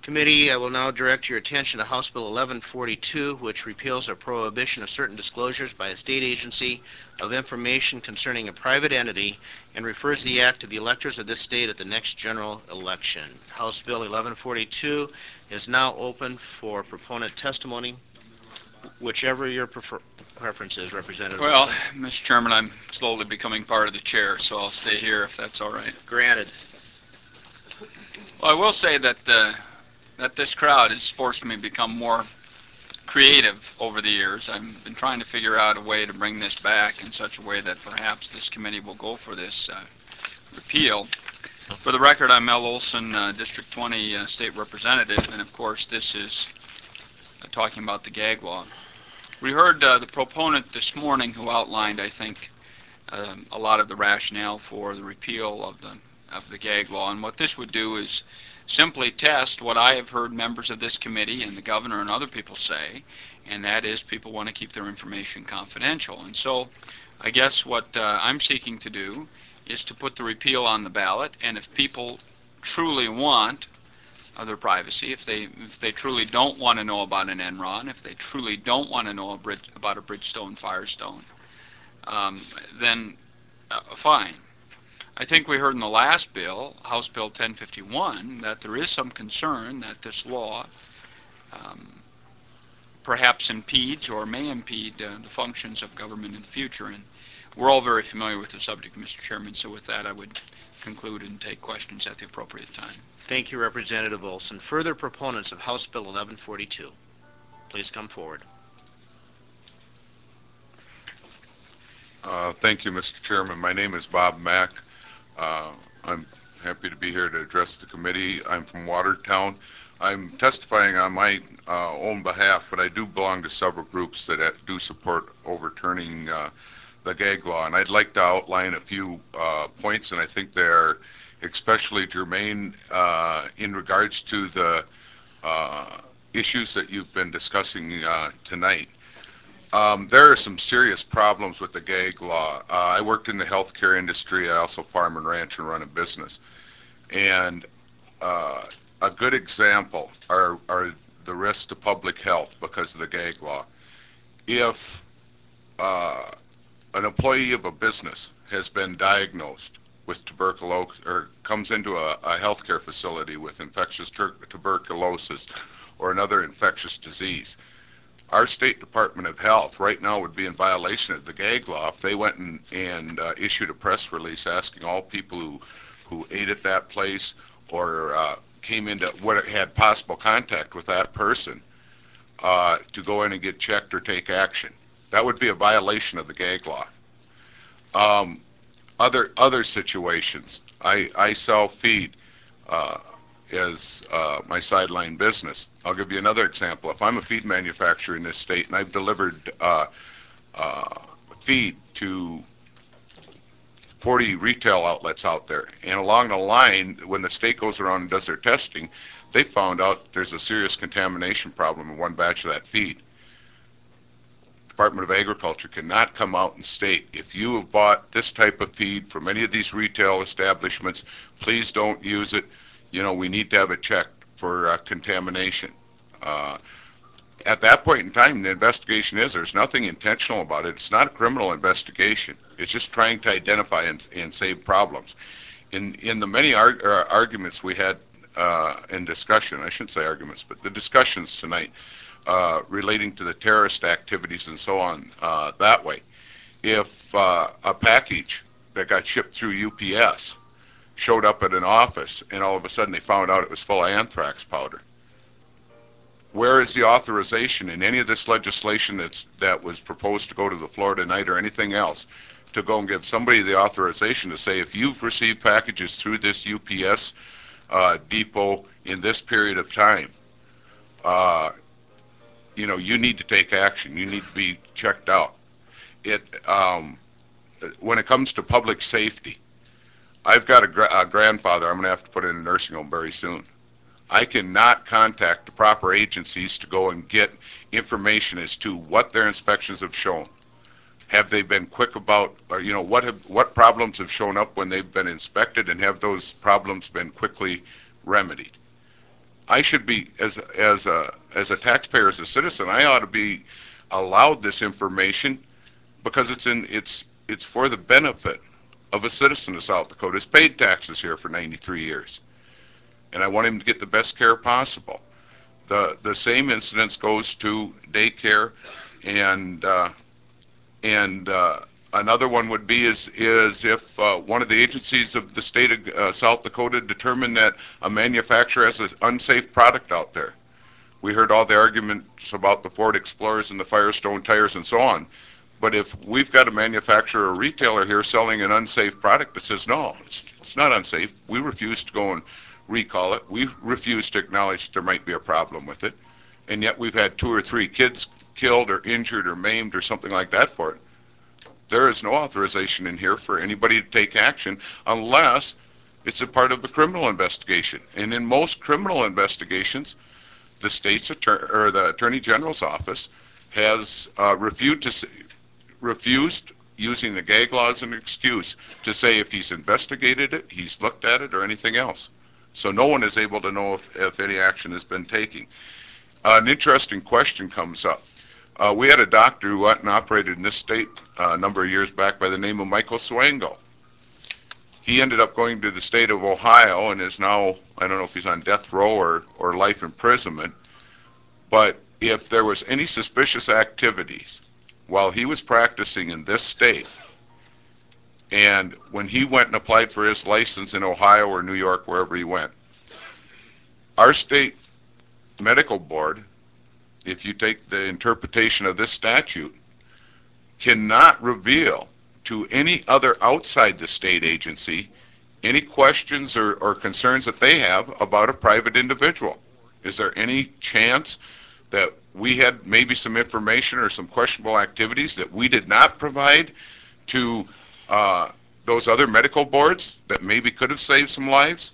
Committee, I will now direct your attention to House Bill 1142, which repeals a prohibition of certain disclosures by a state agency of information concerning a private entity and refers the act to the electors of this state at the next general election. House Bill 1142 is now open for proponent testimony, whichever your preference is, Representative Well, Wilson. Mr. Chairman, I'm slowly becoming part of the chair, so I'll stay here if that's all right. Granted. Well, I will say that that this crowd has forced me to become more creative over the years. I've been trying to figure out a way to bring this back in such a way that perhaps this committee will go for this repeal. For the record, I'm Mel Olson, District 20 State Representative, and of course this is talking about the gag law. We heard the proponent this morning who outlined, I think, a lot of the rationale for the repeal of the gag law, and what this would do is simply test what I have heard members of this committee and the governor and other people say, and that is people want to keep their information confidential. And so I guess what I'm seeking to do is to put the repeal on the ballot, and if people truly want their privacy, if they truly don't want to know about an Enron, if they truly don't want to know about a Bridgestone Firestone, then fine. I think we heard in the last bill, House Bill 1051, that there is some concern that this law perhaps impedes or may impede the functions of government in the future. And we're all very familiar with the subject, Mr. Chairman, so with that I would conclude and take questions at the appropriate time. Thank you, Representative Olson. Further proponents of House Bill 1142, please come forward. Thank you, Mr. Chairman. My name is Bob Mack. I'm happy to be here to address the committee. I'm from Watertown. I'm testifying on my own behalf, but I do belong to several groups that do support overturning the gag law, and I'd like to outline a few points, and I think they're especially germane in regards to the issues that you've been discussing tonight. There are some serious problems with the gag law. I worked in the healthcare industry. I also farm and ranch and run a business. And a good example are the risks to public health because of the gag law. If an employee of a business has been diagnosed with tuberculosis or comes into a healthcare facility with infectious tuberculosis or another infectious disease, our State Department of Health right now would be in violation of the gag law if they went and issued a press release asking all people who ate at that place or came into what had possible contact with that person to go in and get checked or take action. That would be a violation of the gag law. Other situations, I sell feed as my sideline business. I'll give you another example. If I'm a feed manufacturer in this state and I've delivered feed to 40 retail outlets out there, and along the line, when the state goes around and does their testing, they found out there's a serious contamination problem in one batch of that feed. Department of Agriculture cannot come out and state, if you have bought this type of feed from any of these retail establishments, please don't use it. You know, we need to have it checked for contamination. At that point in time, the investigation is there's nothing intentional about it. It's not a criminal investigation. It's just trying to identify and save problems. In the many arguments we had in discussion, I shouldn't say arguments, but the discussions tonight relating to the terrorist activities and so on that way, if a package that got shipped through UPS showed up at an office and all of a sudden they found out it was full of anthrax powder, where is the authorization in any of this legislation that was proposed to go to the floor tonight or anything else to go and give somebody the authorization to say, if you've received packages through this UPS depot in this period of time, you know, you need to take action. You need to be checked out. When it comes to public safety, I've got a grandfather I'm going to have to put in a nursing home very soon. I cannot contact the proper agencies to go and get information as to what their inspections have shown. Have they been quick about, or you know, what problems have shown up when they've been inspected, and have those problems been quickly remedied? I should be, as a taxpayer, as a citizen, I ought to be allowed this information because it's for the benefit of a citizen of South Dakota who's paid taxes here for 93 years, and I want him to get the best care possible. The same incidence goes to daycare, and another one would be is if one of the agencies of the state of South Dakota determined that a manufacturer has an unsafe product out there. We heard all the arguments about the Ford Explorers and the Firestone tires and so on. But if we've got a manufacturer or retailer here selling an unsafe product that says, no, it's not unsafe, we refuse to go and recall it, we refuse to acknowledge that there might be a problem with it, and yet we've had 2 or 3 kids killed or injured or maimed or something like that for it, there is no authorization in here for anybody to take action unless it's a part of a criminal investigation. And in most criminal investigations, the state's or the Attorney General's office has refused, using the gag law as an excuse, to say if he's investigated it, he's looked at it, or anything else. So no one is able to know if any action has been taken. An interesting question comes up. We had a doctor who went and operated in this state a number of years back by the name of Michael Swango. He ended up going to the state of Ohio and is now, I don't know if he's on death row or life imprisonment, but if there was any suspicious activities while he was practicing in this state, and when he went and applied for his license in Ohio or New York, wherever he went, our state medical board, if you take the interpretation of this statute, cannot reveal to any other outside the state agency any questions or concerns that they have about a private individual. Is there any chance that we had maybe some information or some questionable activities that we did not provide to those other medical boards that maybe could have saved some lives?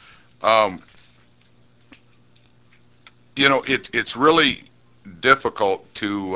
It's really difficult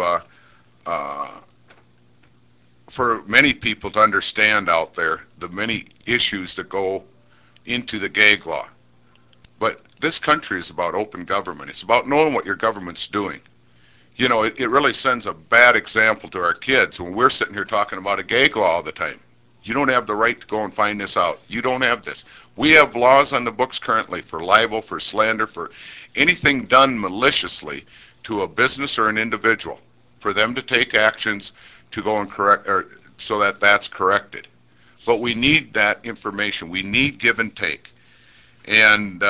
for many people to understand out there the many issues that go into the gag law. But this country is about open government. It's about knowing what your government's doing. It really sends a bad example to our kids when we're sitting here talking about a gag law all the time. You don't have the right to go and find this out. You don't have this. We have laws on the books currently for libel, for slander, for anything done maliciously to a business or an individual, for them to take actions to go and correct, or so that that's corrected. But we need that information. We need give and take. And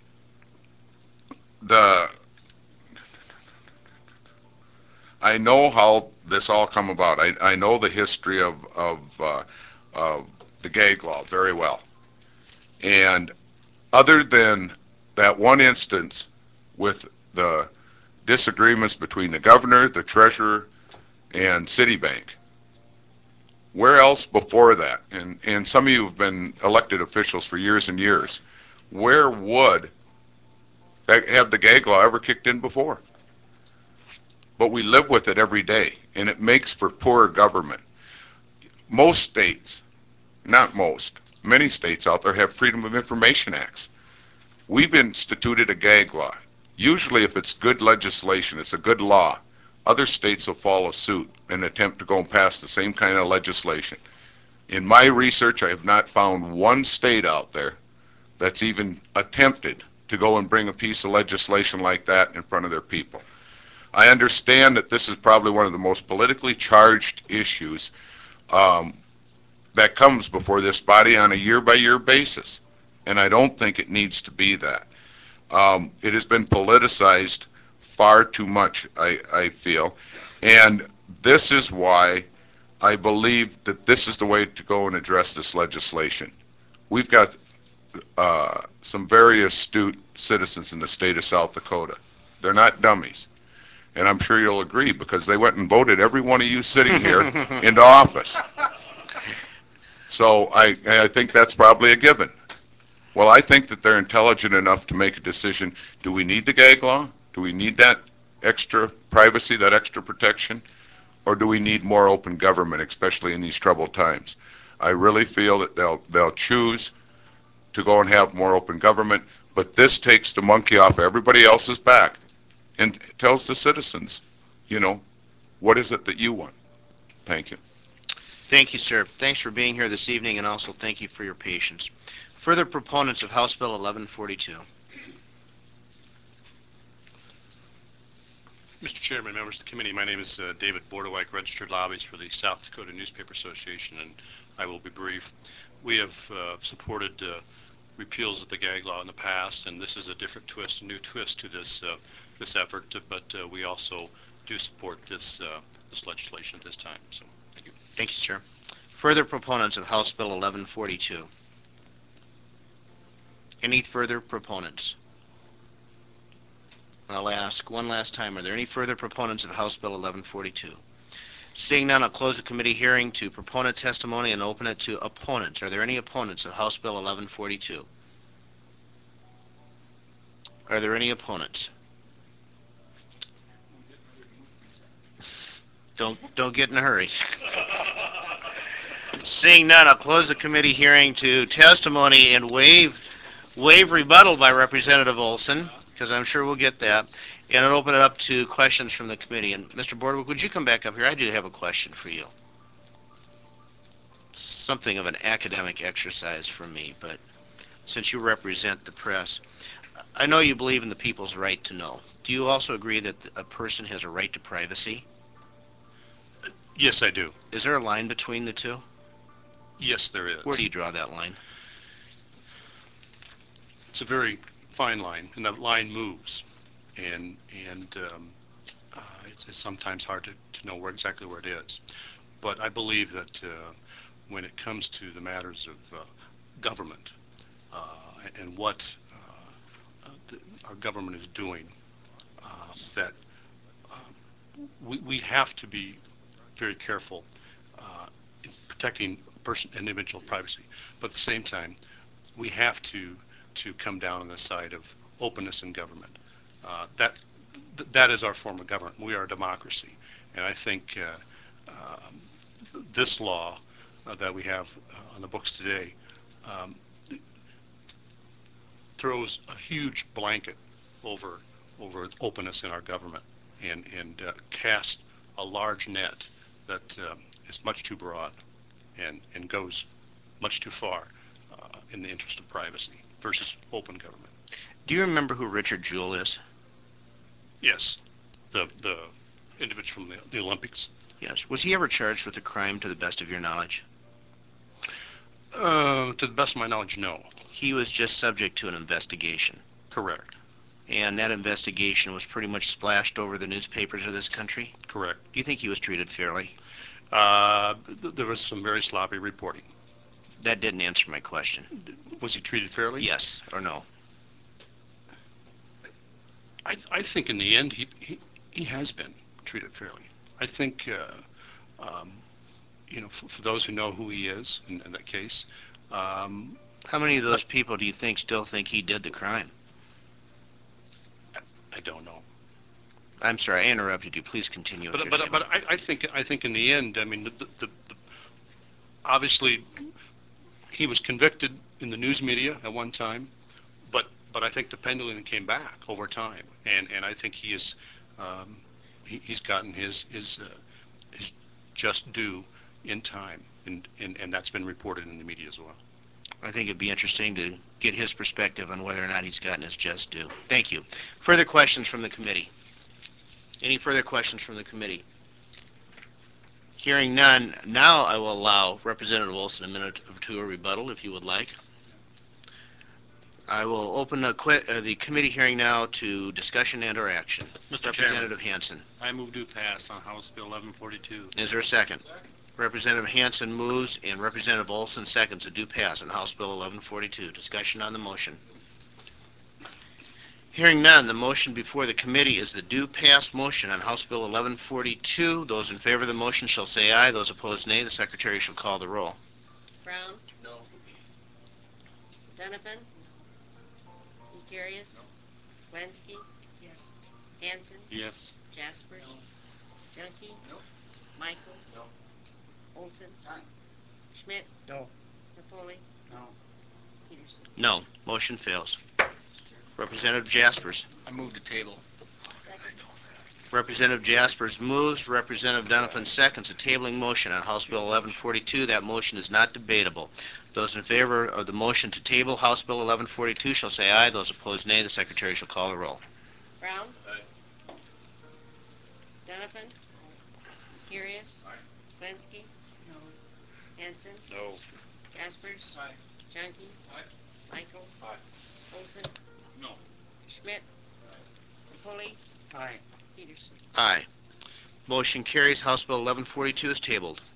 I know how this all come about. I know the history of the gag law very well. And other than that one instance with the disagreements between the governor, the treasurer, and Citibank, where else before that, and some of you have been elected officials for years and years, where would have the gag law ever kicked in before? But we live with it every day, and it makes for poor government. Most states, not most, many states out there have Freedom of Information Acts. We've instituted a gag law. Usually if it's good legislation, it's a good law, other states will follow suit and attempt to go and pass the same kind of legislation. In my research, I have not found one state out there that's even attempted to go and bring a piece of legislation like that in front of their people. I understand that this is probably one of the most politically charged issues that comes before this body on a year-by-year basis, and I don't think it needs to be that. It has been politicized far too much, I feel, and this is why I believe that this is the way to go and address this legislation. We've got some very astute citizens in the state of South Dakota. They're not dummies. And I'm sure you'll agree, because they went and voted every one of you sitting here into office. So I think that's probably a given. Well, I think that they're intelligent enough to make a decision. Do we need the gag law? Do we need that extra privacy, that extra protection? Or do we need more open government, especially in these troubled times? I really feel that they'll choose to go and have more open government, But this takes the monkey off everybody else's back and tells the citizens, you know, what is it that you want? Thank you. Thank you, sir. Thanks for being here this evening, and also thank you for your patience. Further proponents of House Bill 1142. Mr. Chairman, members of the committee, my name is David Bordewijk, registered lobbyist for the South Dakota Newspaper Association, and I will be brief. We have supported repeals of the gag law in the past, and this is a different twist, a new twist to this effort, but we also do support this legislation at this time. So, thank you. Thank you, sir. Further proponents of House Bill 1142. Any further proponents? I'll ask one last time, are there any further proponents of House Bill 1142? Seeing none, I'll close the committee hearing to proponent testimony and open it to opponents. Are there any opponents of House Bill 1142? Are there any opponents? Don't get in a hurry. Seeing none, I'll close the committee hearing to testimony and waive rebuttal by Representative Olson, because I'm sure we'll get that, and I'll open it up to questions from the committee. And Mr. Bordewijk, would you come back up here? I do have a question for you. Something of an academic exercise for me, but since you represent the press, I know you believe in the people's right to know. Do you also agree that a person has a right to privacy? Yes, I do. Is there a line between the two? Yes, there is. Where do you draw that line? It's a very fine line, and that line moves, and it's sometimes hard to know exactly where it is. But I believe that when it comes to the matters of government and what our government is doing, that we have to be very careful in protecting individual privacy. But at the same time, we have to come down on the side of openness in government. That is our form of government. We are a democracy, and I think this law that we have on the books today throws a huge blanket over openness in our government and casts a large net that is much too broad and goes much too far in the interest of privacy versus open government. Do you remember who Richard Jewell is? Yes, the individual from the Olympics. Yes. Was he ever charged with a crime, to the best of your knowledge? To the best of my knowledge, no. He was just subject to an investigation. Correct. And that investigation was pretty much splashed over the newspapers of this country? Correct. Do you think he was treated fairly? There was some very sloppy reporting. That didn't answer my question. Was he treated fairly? Yes or no? I think in the end he has been treated fairly. I think for those who know who he is in that case. How many of those people do you think still think he did the crime? I don't know. I'm sorry, I interrupted you. Please continue. But I think in the end, I mean, the obviously he was convicted in the news media at one time, but I think the pendulum came back over time, and I think he is he's gotten his just due in time, and that's been reported in the media as well. I think it'd be interesting to get his perspective on whether or not he's gotten his just due. Thank you. Further questions from the committee? Any further questions from the committee? Hearing none, now I will allow Representative Olson a minute or two of rebuttal, if you would like. I will open the committee hearing now to discussion and or action. Mr. Representative Hansen. I move to pass on House Bill 1142. Is there a second? Representative Hansen moves and Representative Olson seconds a do pass on House Bill 1142. Discussion on the motion. Hearing none, the motion before the committee is the do pass motion on House Bill 1142. Those in favor of the motion shall say aye. Those opposed, nay. The secretary shall call the roll. Brown? No. Donovan? Ekarius? No. Lansky? Yes. Hanson? Yes. Jaspers? No. Junkie? No. Michaels? No. Olson? Aye. Schmidt? No. Napoli? No. Peterson? No. Motion fails. Representative Jaspers. I move to table. Second. Representative Jaspers moves, Representative Doniphan seconds a tabling motion on House Bill 1142. That motion is not debatable. Those in favor of the motion to table House Bill 1142 shall say aye. Those opposed, nay. The Secretary shall call the roll. Brown. Doniphan. Curious. Glinski. Hanson. No. Jaspers. Aye. Junkie. Aye. Michaels. Aye. Olson. No. Schmidt. Pulley. Aye. Peterson. Aye. Motion carries. House Bill 1142 is tabled.